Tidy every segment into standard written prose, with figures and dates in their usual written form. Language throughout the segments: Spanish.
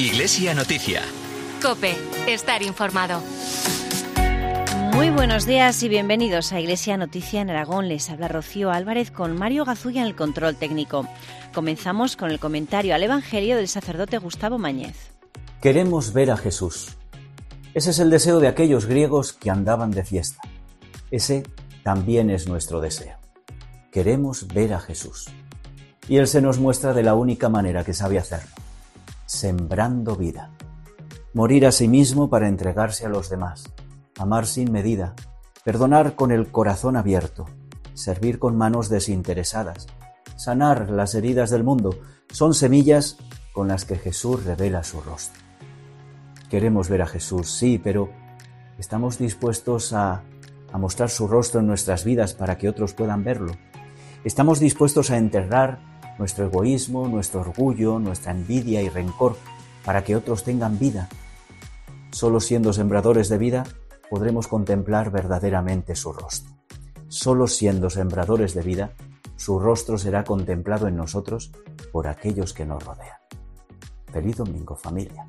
Iglesia Noticia. COPE. Estar informado. Muy buenos días y bienvenidos a Iglesia Noticia en Aragón. Les habla Rocío Álvarez con Mario Gazulla en el control técnico. Comenzamos con el comentario al Evangelio del sacerdote Gustavo Mañez. Queremos ver a Jesús. Ese es el deseo de aquellos griegos que andaban de fiesta. Ese también es nuestro deseo. Queremos ver a Jesús. Y Él se nos muestra de la única manera que sabe hacerlo: sembrando vida. Morir a sí mismo para entregarse a los demás. Amar sin medida. Perdonar con el corazón abierto. Servir con manos desinteresadas. Sanar las heridas del mundo. Son semillas con las que Jesús revela su rostro. Queremos ver a Jesús, sí, pero ¿estamos dispuestos a mostrar su rostro en nuestras vidas para que otros puedan verlo? ¿Estamos dispuestos a enterrar nuestro egoísmo, nuestro orgullo, nuestra envidia y rencor para que otros tengan vida? Solo siendo sembradores de vida podremos contemplar verdaderamente su rostro. Solo siendo sembradores de vida, su rostro será contemplado en nosotros por aquellos que nos rodean. Feliz domingo, familia.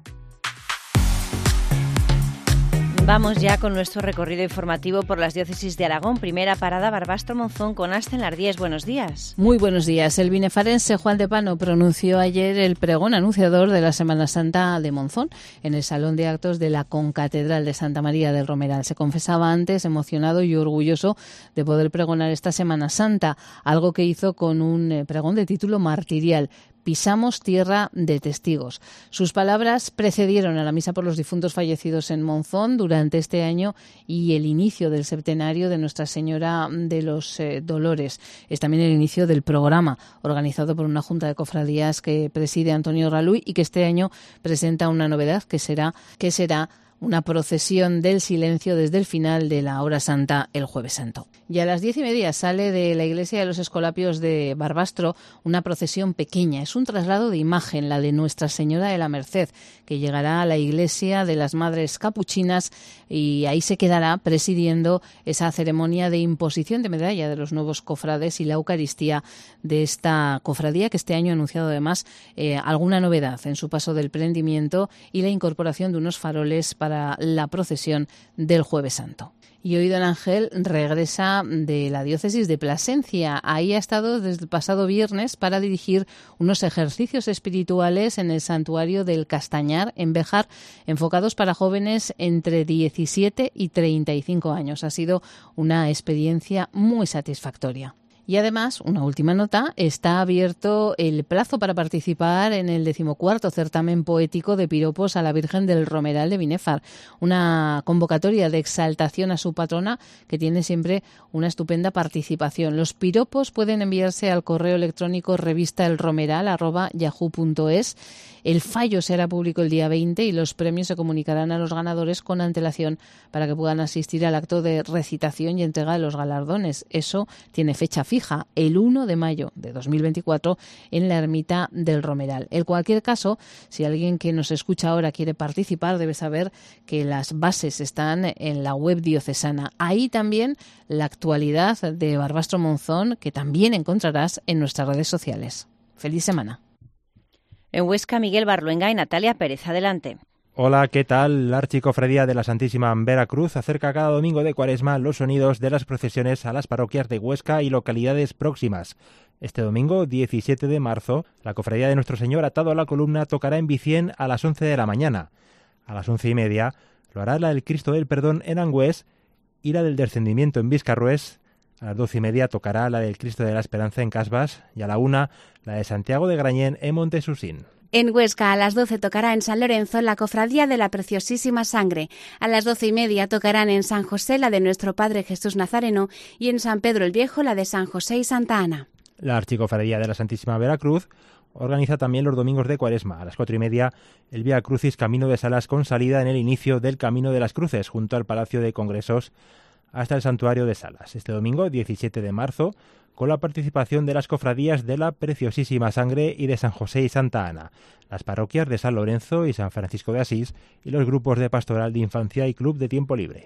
Vamos ya con nuestro recorrido informativo por las diócesis de Aragón. Primera parada, Barbastro-Monzón con Asta en Lardíez. Buenos días. Muy buenos días. El binefarense Juan de Pano pronunció ayer el pregón anunciador de la Semana Santa de Monzón en el Salón de Actos de la Concatedral de Santa María del Romeral. Se confesaba antes emocionado y orgulloso de poder pregonar esta Semana Santa, algo que hizo con un pregón de título martirial: Pisamos tierra de testigos. Sus palabras precedieron a la misa por los difuntos fallecidos en Monzón durante este año y el inicio del septenario de Nuestra Señora de los Dolores. Es también el inicio del programa organizado por una junta de cofradías que preside Antonio Raluy y que este año presenta una novedad que será una procesión del silencio desde el final de la hora santa el Jueves Santo. Y a las 10:30 sale de la iglesia de los Escolapios de Barbastro una procesión pequeña. Es un traslado de imagen, la de Nuestra Señora de la Merced, que llegará a la iglesia de las Madres Capuchinas y ahí se quedará presidiendo esa ceremonia de imposición de medalla de los nuevos cofrades y la Eucaristía de esta cofradía, que este año ha anunciado además alguna novedad en su paso del prendimiento y la incorporación de unos faroles para la procesión del Jueves Santo. Y hoy don Ángel regresa de la diócesis de Plasencia. Ahí ha estado desde el pasado viernes para dirigir unos ejercicios espirituales en el santuario del Castañar, en Béjar, enfocados para jóvenes entre 17 y 35 años. Ha sido una experiencia muy satisfactoria. Y además, una última nota, está abierto el plazo para participar en el 14º certamen poético de piropos a la Virgen del Romeral de Binéfar, una convocatoria de exaltación a su patrona que tiene siempre una estupenda participación. Los piropos pueden enviarse al correo electrónico revistaelromeral@yahoo.es. El fallo será público el día 20 y los premios se comunicarán a los ganadores con antelación para que puedan asistir al acto de recitación y entrega de los galardones. Eso tiene fecha fija, el 1 de mayo de 2024 en la Ermita del Romeral. En cualquier caso, si alguien que nos escucha ahora quiere participar, debe saber que las bases están en la web diocesana. Ahí también la actualidad de Barbastro Monzón, que también encontrarás en nuestras redes sociales. ¡Feliz semana! En Huesca, Miguel Barluenga y Natalia Pérez. Adelante. Hola, ¿qué tal? La Archicofradía de la Santísima Veracruz acerca cada domingo de Cuaresma los sonidos de las procesiones a las parroquias de Huesca y localidades próximas. Este domingo, 17 de marzo, la Cofradía de Nuestro Señor atado a la columna tocará en Vicien a las 11 de la mañana. A las 11:30 lo hará la del Cristo del Perdón en Angüés y la del Descendimiento en Viscarrués. A las 12:30 tocará la del Cristo de la Esperanza en Casbas y a la 1 la de Santiago de Grañén en Montesusín. En Huesca a las 12 tocará en San Lorenzo la Cofradía de la Preciosísima Sangre. A las 12:30 tocarán en San José la de Nuestro Padre Jesús Nazareno y en San Pedro el Viejo la de San José y Santa Ana. La Archicofradía de la Santísima Veracruz organiza también los domingos de Cuaresma. A las 4:30 el Vía Crucis Camino de Salas con salida en el inicio del Camino de las Cruces junto al Palacio de Congresos hasta el Santuario de Salas. Este domingo, 17 de marzo, con la participación de las cofradías de la Preciosísima Sangre y de San José y Santa Ana, las parroquias de San Lorenzo y San Francisco de Asís y los grupos de pastoral de infancia y club de tiempo libre.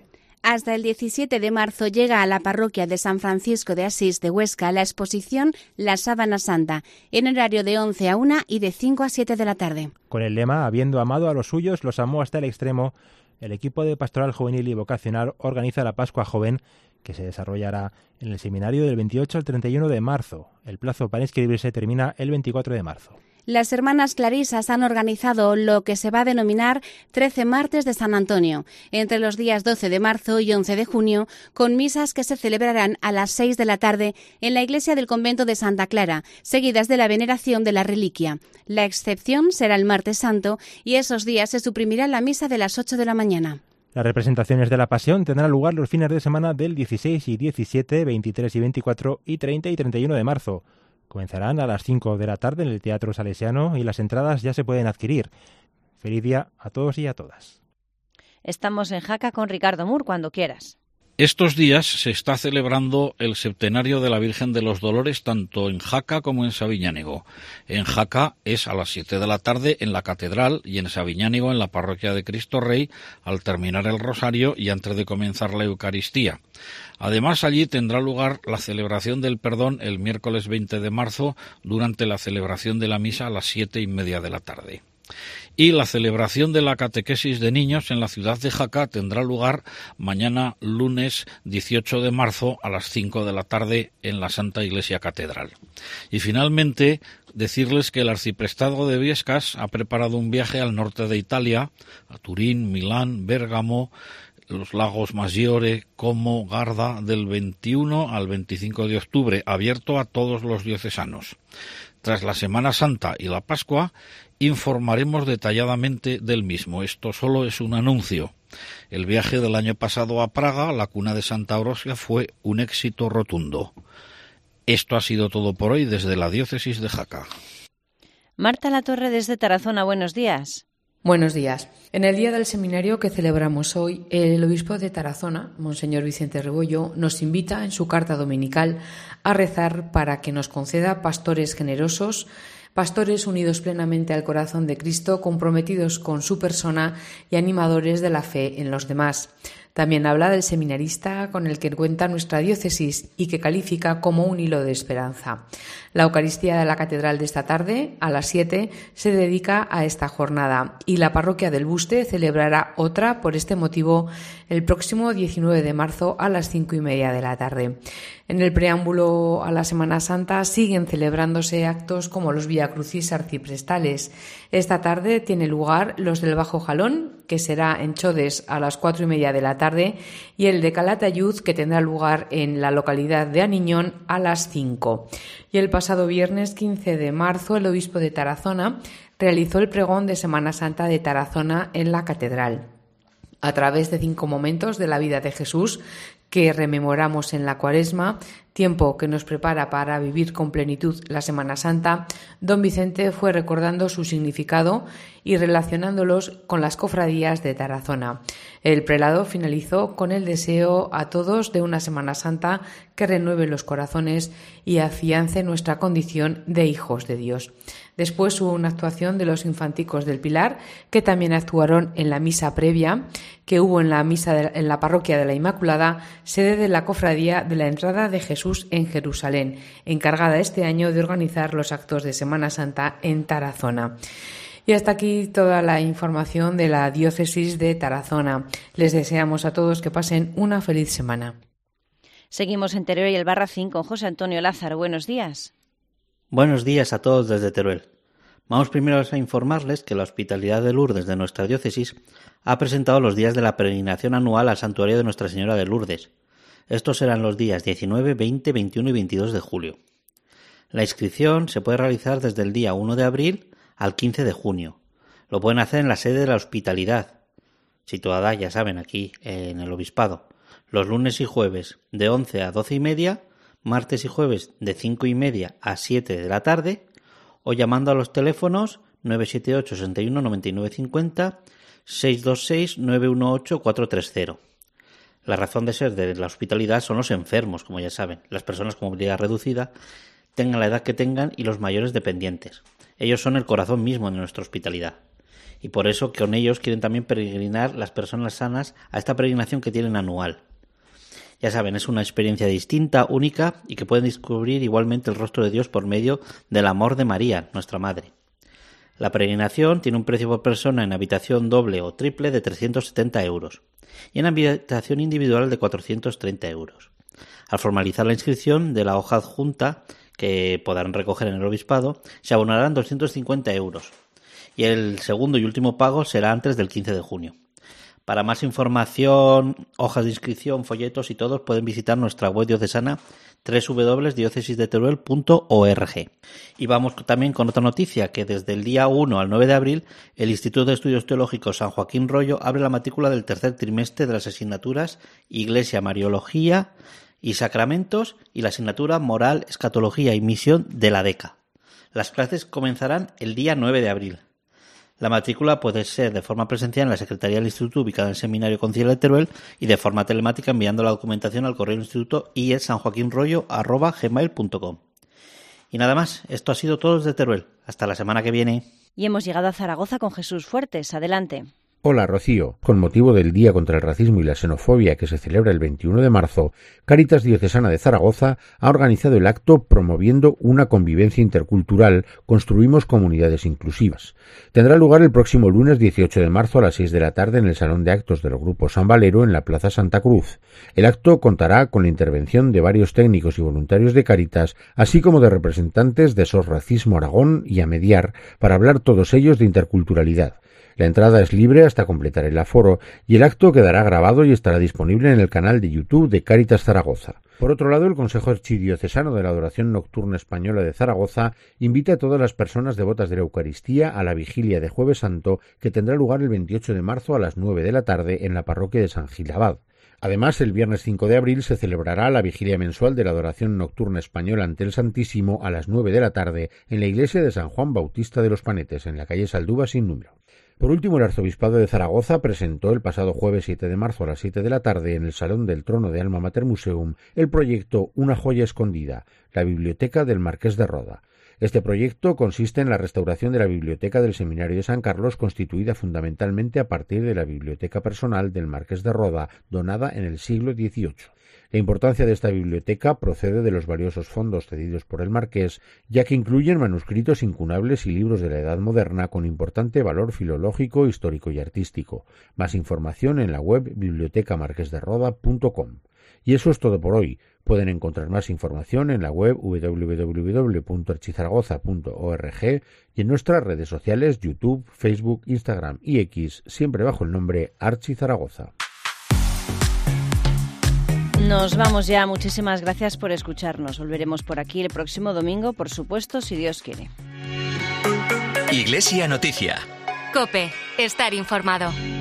Hasta el 17 de marzo llega a la parroquia de San Francisco de Asís de Huesca la exposición La Sábana Santa, en horario de 11 a 1 y de 5 a 7 de la tarde. Con el lema "Habiendo amado a los suyos, los amó hasta el extremo", el equipo de Pastoral Juvenil y Vocacional organiza la Pascua Joven, que se desarrollará en el seminario del 28 al 31 de marzo. El plazo para inscribirse termina el 24 de marzo. Las hermanas clarisas han organizado lo que se va a denominar 13 martes de San Antonio, entre los días 12 de marzo y 11 de junio, con misas que se celebrarán a las 6 de la tarde en la iglesia del convento de Santa Clara, seguidas de la veneración de la reliquia. La excepción será el martes santo y esos días se suprimirá la misa de las 8 de la mañana. Las representaciones de la Pasión tendrán lugar los fines de semana del 16 y 17, 23 y 24 y 30 y 31 de marzo. Comenzarán a las 5 de la tarde en el Teatro Salesiano y las entradas ya se pueden adquirir. Feliz día a todos y a todas. Estamos en Jaca con Ricardo Mur, cuando quieras. Estos días se está celebrando el septenario de la Virgen de los Dolores tanto en Jaca como en Sabiñánigo. En Jaca es a las 7 de la tarde en la Catedral y en Sabiñánigo en la Parroquia de Cristo Rey al terminar el Rosario y antes de comenzar la Eucaristía. Además, allí tendrá lugar la celebración del perdón el miércoles 20 de marzo durante la celebración de la misa a las 7:30 de la tarde. Y la celebración de la catequesis de niños en la ciudad de Jaca tendrá lugar mañana lunes 18 de marzo a las 5 de la tarde en la Santa Iglesia Catedral. Y finalmente decirles que el Arciprestazgo de Viescas ha preparado un viaje al norte de Italia, a Turín, Milán, Bérgamo, los lagos Maggiore, Como, Garda, del 21 al 25 de octubre, abierto a todos los diocesanos. Tras la Semana Santa y la Pascua, informaremos detalladamente del mismo. Esto solo es un anuncio. El viaje del año pasado a Praga, la cuna de Santa Orosia, fue un éxito rotundo. Esto ha sido todo por hoy desde la diócesis de Jaca. Marta Latorre desde Tarazona, buenos días. Buenos días. En el día del seminario que celebramos hoy, el obispo de Tarazona, Monseñor Vicente Rebollo, nos invita en su carta dominical a rezar para que nos conceda pastores generosos, pastores unidos plenamente al corazón de Cristo, comprometidos con su persona y animadores de la fe en los demás. También habla del seminarista con el que cuenta nuestra diócesis y que califica como un hilo de esperanza. La Eucaristía de la Catedral de esta tarde, a las 7, se dedica a esta jornada y la parroquia del Buste celebrará otra por este motivo el próximo 19 de marzo a las 5:30 de la tarde. En el preámbulo a la Semana Santa siguen celebrándose actos como los viacrucis arciprestales. Esta tarde tiene lugar los del Bajo Jalón, que será en Chodes a las 4:30 de la tarde, y el de Calatayud, que tendrá lugar en la localidad de Aniñón a las 5. Y el pasado viernes 15 de marzo el obispo de Tarazona realizó el pregón de Semana Santa de Tarazona en la Catedral. A través de 5 momentos de la vida de Jesús que rememoramos en la Cuaresma, tiempo que nos prepara para vivir con plenitud la Semana Santa, don Vicente fue recordando su significado y relacionándolos con las cofradías de Tarazona. El prelado finalizó con el deseo a todos de una Semana Santa que renueve los corazones y afiance nuestra condición de hijos de Dios. Después hubo una actuación de los infanticos del Pilar, que también actuaron en la misa previa que hubo en la parroquia de la Inmaculada, sede de la cofradía de la Entrada de Jesús en Jerusalén, encargada este año de organizar los actos de Semana Santa en Tarazona. Y hasta aquí toda la información de la diócesis de Tarazona. Les deseamos a todos que pasen una feliz semana. Seguimos en Teruel y el Barracín con José Antonio Lázaro. Buenos días. Buenos días a todos desde Teruel. Vamos primero a informarles que la Hospitalidad de Lourdes de nuestra diócesis ha presentado los días de la peregrinación anual al Santuario de Nuestra Señora de Lourdes. Estos serán los días 19, 20, 21 y 22 de julio. La inscripción se puede realizar desde el día 1 de abril al 15 de junio. Lo pueden hacer en la sede de la Hospitalidad, situada, ya saben, aquí en el Obispado, los lunes y jueves de 11 a 12:30, martes y jueves de 5:30 a 7 de la tarde, o llamando a los teléfonos 978 61 99 50, 626 918 430. La razón de ser de la hospitalidad son los enfermos, como ya saben, las personas con movilidad reducida, tengan la edad que tengan, y los mayores dependientes. Ellos son el corazón mismo de nuestra hospitalidad. y por eso con ellos quieren también peregrinar las personas sanas a esta peregrinación que tienen anual. Ya saben, es una experiencia distinta, única y que pueden descubrir igualmente el rostro de Dios por medio del amor de María, nuestra Madre. La peregrinación tiene un precio por persona en habitación doble o triple de 370 euros y en habitación individual de 430 euros. Al formalizar la inscripción de la hoja adjunta que podrán recoger en el obispado, se abonarán 250 euros y el segundo y último pago será antes del 15 de junio. Para más información, hojas de inscripción, folletos y todos pueden visitar nuestra web diocesana www.diocesisdeteruel.org. Y vamos también con otra noticia, que desde el día 1 al 9 de abril el Instituto de Estudios Teológicos San Joaquín Rollo abre la matrícula del tercer trimestre de las asignaturas Iglesia, Mariología y Sacramentos y la asignatura Moral, Escatología y Misión de la DECA. Las clases comenzarán el día 9 de abril. La matrícula puede ser de forma presencial en la Secretaría del Instituto ubicada en el Seminario Conciliar de Teruel y de forma telemática enviando la documentación al correo del instituto ielsanjoaquinrollo@gmail.com. Y nada más, esto ha sido todo desde Teruel. Hasta la semana que viene. Y hemos llegado a Zaragoza con Jesús Fuertes. Adelante. Hola, Rocío. Con motivo del Día contra el Racismo y la Xenofobia que se celebra el 21 de marzo, Cáritas Diocesana de Zaragoza ha organizado el acto promoviendo una convivencia intercultural Construimos Comunidades Inclusivas. Tendrá lugar el próximo lunes 18 de marzo a las 6 de la tarde en el Salón de Actos del Grupo San Valero en la Plaza Santa Cruz. El acto contará con la intervención de varios técnicos y voluntarios de Cáritas, así como de representantes de SOS Racismo Aragón y Amediar, para hablar todos ellos de interculturalidad. La entrada es libre hasta completar el aforo y el acto quedará grabado y estará disponible en el canal de YouTube de Cáritas Zaragoza. Por otro lado, el Consejo Archidiocesano de la Adoración Nocturna Española de Zaragoza invita a todas las personas devotas de la Eucaristía a la vigilia de Jueves Santo que tendrá lugar el 28 de marzo a las 9 de la tarde en la parroquia de San Gil Abad. Además, el viernes 5 de abril se celebrará la vigilia mensual de la Adoración Nocturna Española ante el Santísimo a las 9 de la tarde en la iglesia de San Juan Bautista de los Panetes, en la calle Saldúa sin número. Por último, el Arzobispado de Zaragoza presentó el pasado jueves 7 de marzo a las 7 de la tarde en el Salón del Trono de Alma Mater Museum el proyecto Una joya escondida, la biblioteca del Marqués de Roda. Este proyecto consiste en la restauración de la biblioteca del Seminario de San Carlos, constituida fundamentalmente a partir de la biblioteca personal del Marqués de Roda, donada en el siglo XVIII. La importancia de esta biblioteca procede de los valiosos fondos cedidos por el Marqués, ya que incluyen manuscritos incunables y libros de la Edad Moderna con importante valor filológico, histórico y artístico. Más información en la web bibliotecamarquesderoda.com. Y eso es todo por hoy. Pueden encontrar más información en la web www.archizaragoza.org y en nuestras redes sociales YouTube, Facebook, Instagram y X, siempre bajo el nombre Archizaragoza. Nos vamos ya. Muchísimas gracias por escucharnos. Volveremos por aquí el próximo domingo, por supuesto, si Dios quiere. Iglesia Noticia. COPE. Estar informado.